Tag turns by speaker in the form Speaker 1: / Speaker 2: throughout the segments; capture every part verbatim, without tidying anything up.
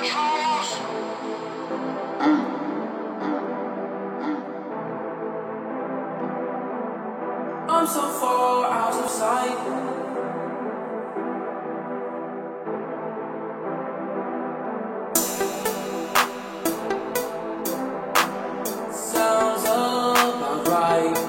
Speaker 1: I'm so far out of sight. Sounds about right.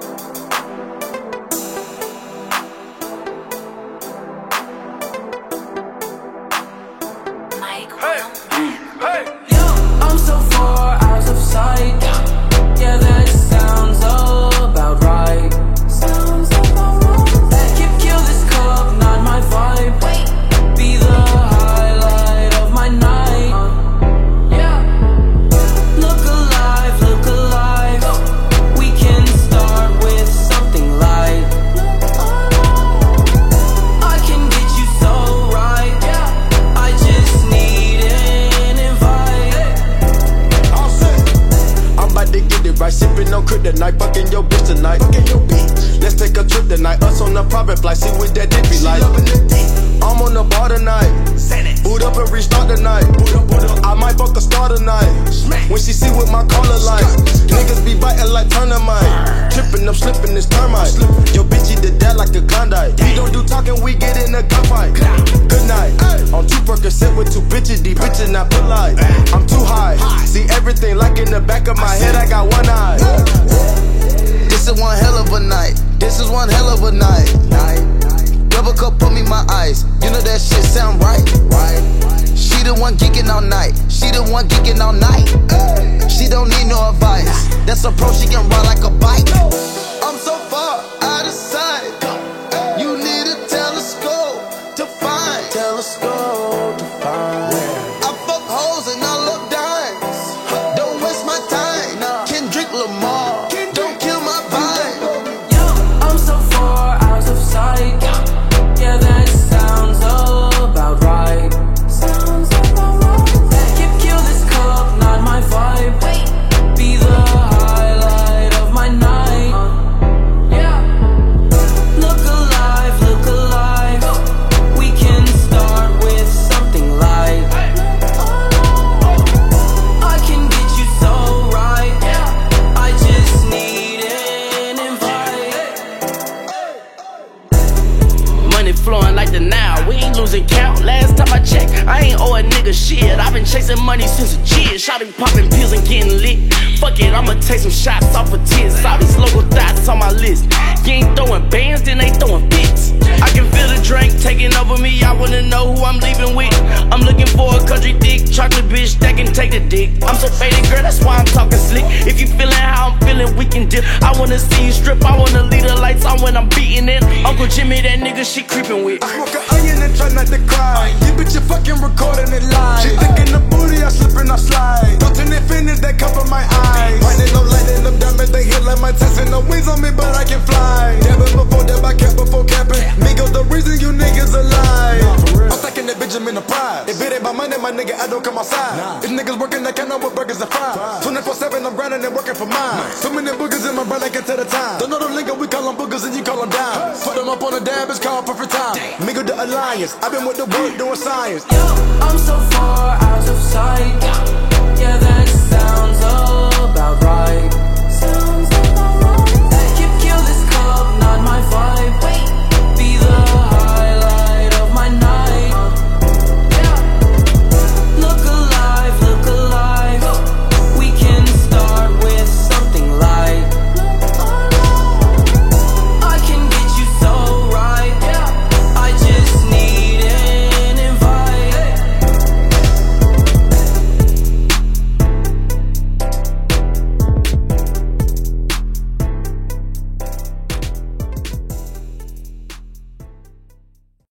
Speaker 2: Hey, hey.
Speaker 1: Yo, I'm so far out of sight. Yeah, that sounds about right. Sounds about right. Keep kill this cup, not my vibe. Be the highlight of my night. Yeah. Look alive, look alive. We can start with something light. I can get you so right. I just need an invite.
Speaker 3: All set. I'm about to get it right, sipping on kryptonite, fucking your bitch tonight. Fucking your bitch. Let's take a trip tonight. Us on the private flight, see what that dick be like. I'm on the bar tonight. Boot up and restart tonight. I might fuck a star tonight. When she see what my collar like. Niggas be biting like Turnamite. Tripping, I'm slipping, this termite. Your bitch eat the dad like a Klondike. We don't do talking, we get in a gunfight. Good night. On two Percocet with two bitches, these bitches not polite. I'm too high. See everything like in the back of my head, I got one eye.
Speaker 4: This is one hell of a night. This is one hell of a night. Double cup, put me my ice. You know that shit sound right. She the one geeking all night. She the one geeking all night. She don't need no advice. That's a pro, she can ride like a bike. I'm so far out of sight. You need a telescope to find. Telescope to find. I fuck hoes and I love dimes. Don't waste my time. Kendrick Lamar. Don't kill my vibe.
Speaker 1: Yo, I'm so far out of sight. Yeah, that sounds about right. Sounds about right. Keep kill this cup, not my vibe. Be the highlight of my night. Yeah. Look alive, look alive. We can start with something light. I can get you so right. I just need an invite.
Speaker 2: Money flowing like the Nile, we ain't losing count. Last time I checked, I ain't owe a nigga shit. I've been chasing money since a kid. Shotty popping pills and getting lit. Fuck it, I'ma take some shots off of tits. All these local dots on my list. You ain't throwing bands, then they throwing fits. I can feel the drink taking over me. I wanna know who I'm leaving with. I'm looking for a country dick, chocolate bitch that can take the dick. I'm so faded, girl, that's why I'm talking slick. If you feeling how I'm feeling, we can dip. I wanna see you strip, I wanna leave the lights on when I'm beating it. Uncle Jimmy, that nigga she creeping with.
Speaker 3: I smoke an onion and try not to cry. You bitch, you fucking recording it live. She thinking the booty, I slip and I slide. Don't turn it finish, that cover my eyes. Finding no light in them diamonds, they hit like my Tesla. No wings on me, but I can fly. Never before that, I kept before capping. Migos, the reason you niggas alive. I'm stacking that Benjamin the prize. If it ain't about money, my nigga, I don't come outside. If niggas working, they can't know what burgers and fries. twenty-four seven, I'm grinding and working for mine. So many boogers in my brain, I can tell the time. Don't know the lingo, we call them boogers and you call them dimes. Put them up on a dab, it's called perfect time. Migo the alliance, I've been with the work doing science.
Speaker 1: Yo, I'm so far out of sight.